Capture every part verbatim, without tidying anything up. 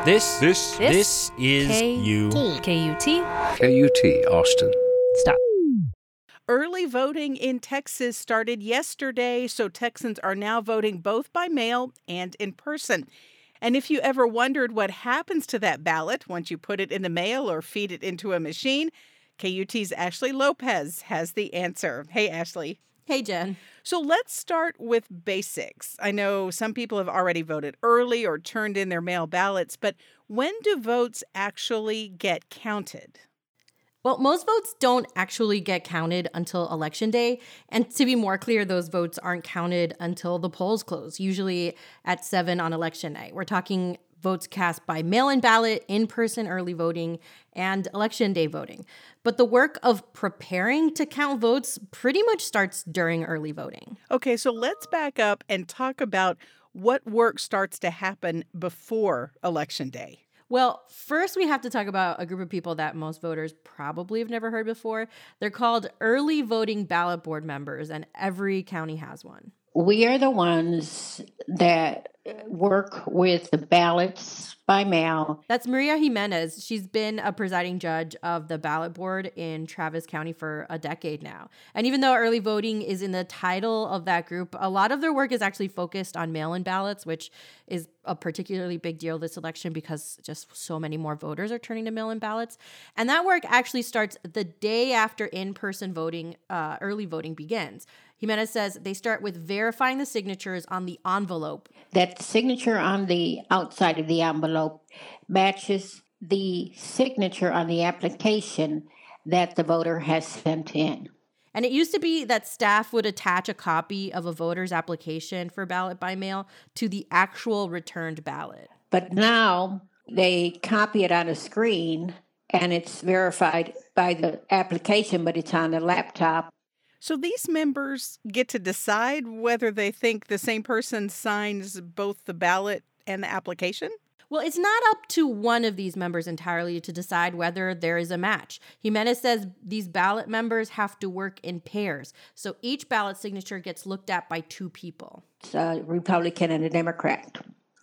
This, this, This this is K- you. K U T. K U T, Austin. Stop. Early voting in Texas started yesterday, so Texans are now voting both by mail and in person. And if you ever wondered what happens to that ballot once you put it in the mail or feed it into a machine, K U T's Ashley Lopez has the answer. Hey, Ashley. Hey, Jen. So let's start with basics. I know some people have already voted early or turned in their mail ballots, but when do votes actually get counted? Well, most votes don't actually get counted until Election Day. And to be more clear, those votes aren't counted until the polls close, usually at seven on Election Night. We're talking votes cast by mail-in ballot, in-person early voting, and Election Day voting. But the work of preparing to count votes pretty much starts during early voting. Okay, so let's back up and talk about what work starts to happen before Election Day. Well, first we have to talk about a group of people that most voters probably have never heard before. They're called early voting ballot board members, and every county has one. We are the ones that work with the ballots by mail. That's Maria Jimenez. She's been a presiding judge of the ballot board in Travis County for a decade now. And even though early voting is in the title of that group, a lot of their work is actually focused on mail-in ballots, which is a particularly big deal this election because just so many more voters are turning to mail-in ballots. And that work actually starts the day after in-person voting, uh, early voting begins. Jimenez says they start with verifying the signatures on the envelope. That signature on the outside of the envelope matches the signature on the application that the voter has sent in. And it used to be that staff would attach a copy of a voter's application for ballot by mail to the actual returned ballot. But now they copy it on a screen and it's verified by the application, but it's on the laptop. So these members get to decide whether they think the same person signs both the ballot and the application? Well, it's not up to one of these members entirely to decide whether there is a match. Jimenez says these ballot members have to work in pairs. So each ballot signature gets looked at by two people. It's a Republican and a Democrat.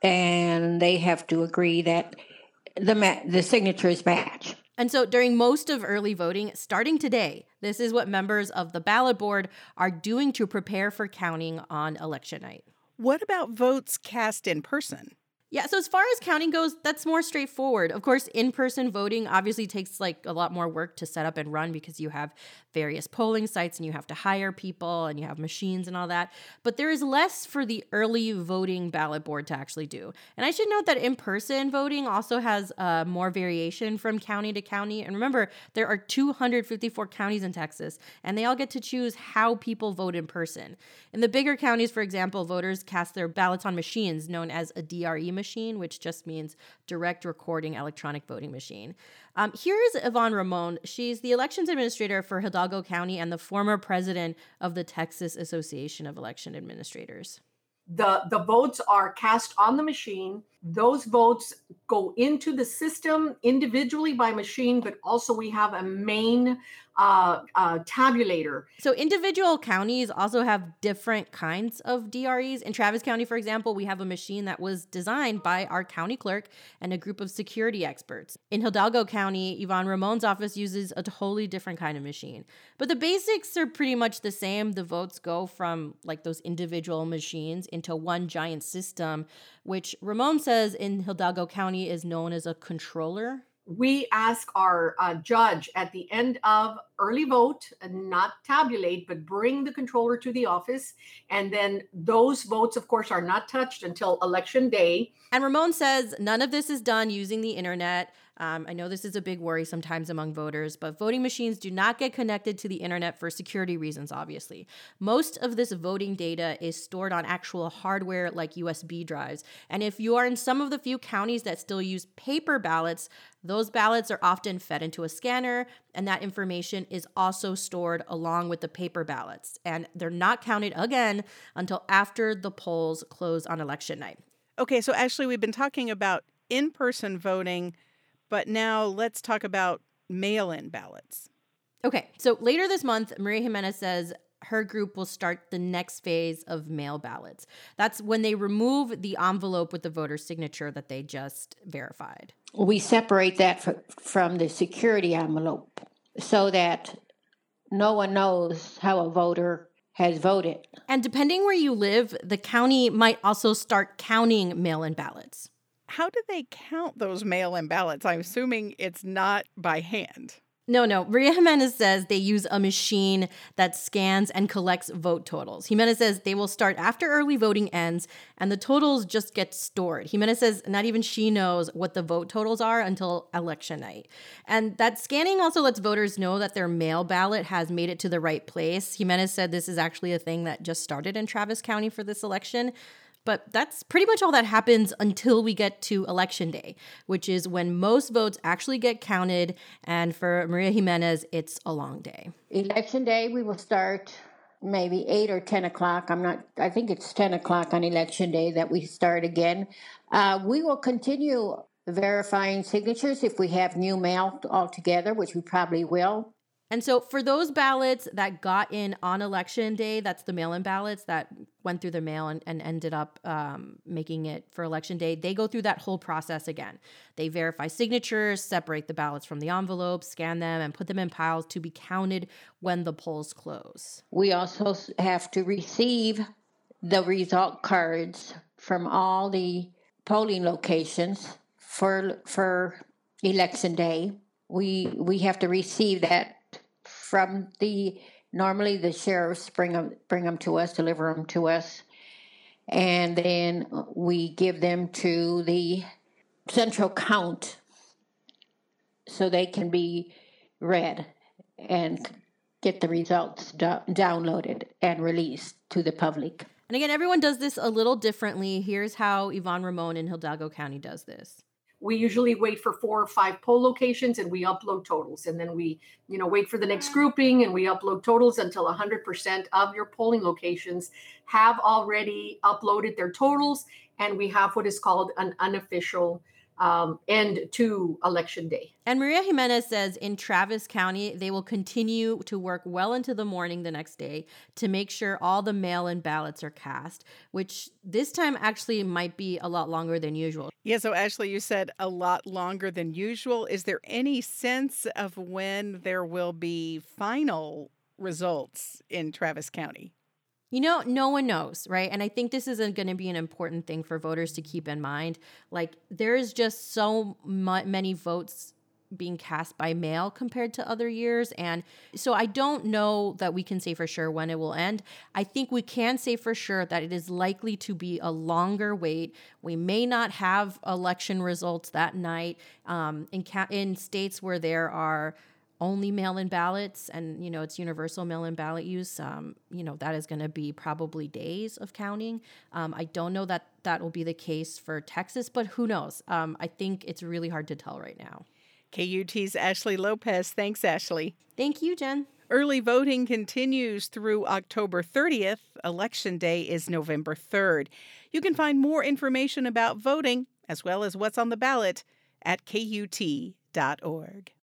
And they have to agree that the ma- the signatures match. And so during most of early voting, starting today, this is what members of the ballot board are doing to prepare for counting on election night. What about votes cast in person? Yeah, so as far as counting goes, that's more straightforward. Of course, in-person voting obviously takes like a lot more work to set up and run because you have various polling sites and you have to hire people and you have machines and all that. But there is less for the early voting ballot board to actually do. And I should note that in-person voting also has uh, more variation from county to county. And remember, there are two hundred fifty-four counties in Texas, and they all get to choose how people vote in person. In the bigger counties, for example, voters cast their ballots on machines known as a D R E machine, which just means direct recording electronic voting machine. Um, here is Yvonne Ramon. She's the elections administrator for Hidalgo County and the former president of the Texas Association of Election Administrators. The, the votes are cast on the machine. Those votes go into the system individually by machine, but also we have a main uh, uh, tabulator. So individual counties also have different kinds of D R Es. In Travis County, for example, we have a machine that was designed by our county clerk and a group of security experts. In Hidalgo County, Yvonne Ramon's office uses a totally different kind of machine. But the basics are pretty much the same. The votes go from like those individual machines into one giant system, which Ramon says in Hidalgo County is known as a controller. We ask our uh, judge at the end of early vote, not tabulate, but bring the controller to the office. And then those votes, of course, are not touched until election day. And Ramon says none of this is done using the internet. Um, I know this is a big worry sometimes among voters, but voting machines do not get connected to the internet for security reasons, obviously. Most of this voting data is stored on actual hardware like U S B drives. And if you are in some of the few counties that still use paper ballots, those ballots are often fed into a scanner, and that information is also stored along with the paper ballots. And they're not counted again until after the polls close on election night. Okay, so Ashley, we've been talking about in-person voting, but now let's talk about mail-in ballots. Okay, so later this month, Maria Jimenez says her group will start the next phase of mail ballots. That's when they remove the envelope with the voter signature that they just verified. We separate that fr- from the security envelope so that no one knows how a voter has voted. And depending where you live, the county might also start counting mail-in ballots. How do they count those mail-in ballots? I'm assuming it's not by hand. No, no. Maria Jimenez says they use a machine that scans and collects vote totals. Jimenez says they will start after early voting ends and the totals just get stored. Jimenez says not even she knows what the vote totals are until election night. And that scanning also lets voters know that their mail ballot has made it to the right place. Jimenez said this is actually a thing that just started in Travis County for this election. But that's pretty much all that happens until we get to Election Day, which is when most votes actually get counted. And for Maria Jimenez, it's a long day. Election Day, we will start maybe eight or ten o'clock. I'm not, I think it's ten o'clock on Election Day that we start again. Uh, we will continue verifying signatures if we have new mail altogether, which we probably will. And so for those ballots that got in on Election Day, that's the mail-in ballots that went through the mail and, and ended up um, making it for Election Day, they go through that whole process again. They verify signatures, separate the ballots from the envelopes, scan them, and put them in piles to be counted when the polls close. We also have to receive the result cards from all the polling locations for for Election Day. We we have to receive that from the, normally the sheriffs bring them, bring them to us, deliver them to us, and then we give them to the central count so they can be read and get the results do- downloaded and released to the public. And again, everyone does this a little differently. Here's how Yvonne Ramon in Hidalgo County does this. We usually wait for four or five poll locations and we upload totals. And then we, you know, wait for the next grouping and we upload totals until one hundred percent of your polling locations have already uploaded their totals. And we have what is called an unofficial um, end to Election Day. And Maria Jimenez says in Travis County, they will continue to work well into the morning the next day to make sure all the mail-in ballots are cast, which this time actually might be a lot longer than usual. Yeah, so Ashley, you said a lot longer than usual. Is there any sense of when there will be final results in Travis County? You know, no one knows, right? And I think this is going to be an important thing for voters to keep in mind. Like, there is just so mu- many votes being cast by mail compared to other years. And so I don't know that we can say for sure when it will end. I think we can say for sure that it is likely to be a longer wait. We may not have election results that night um, in, ca- in states where there are only mail-in ballots and, you know, it's universal mail-in ballot use. Um, you know, that is going to be probably days of counting. Um, I don't know that that will be the case for Texas, but who knows? Um, I think it's really hard to tell right now. K U T's Ashley Lopez. Thanks, Ashley. Thank you, Jen. Early voting continues through October thirtieth. Election Day is November third. You can find more information about voting, as well as what's on the ballot, at K U T dot org.